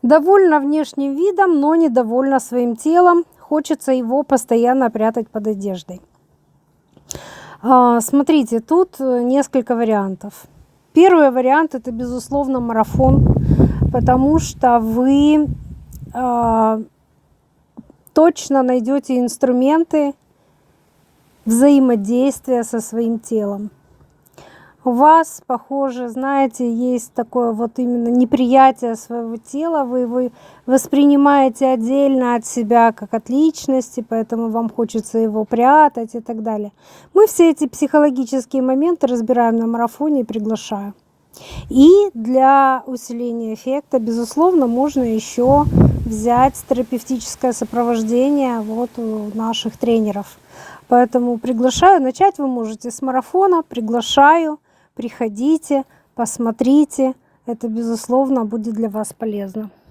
Довольна внешним видом, но недовольна своим телом. Хочется его постоянно прятать под одеждой. Смотрите, тут несколько вариантов. Первый вариант — это, безусловно, марафон, потому что вы точно найдете инструменты взаимодействия со своим телом. У вас, похоже, знаете, есть такое вот именно неприятие своего тела, вы его воспринимаете отдельно от себя как от личности, поэтому вам хочется его прятать и так далее. Мы все эти психологические моменты разбираем на марафоне и приглашаю. И для усиления эффекта, безусловно, можно еще взять терапевтическое сопровождение вот у наших тренеров. Поэтому приглашаю. Начать вы можете с марафона. Приглашаю. Приходите, посмотрите. Это, безусловно, будет для вас полезно.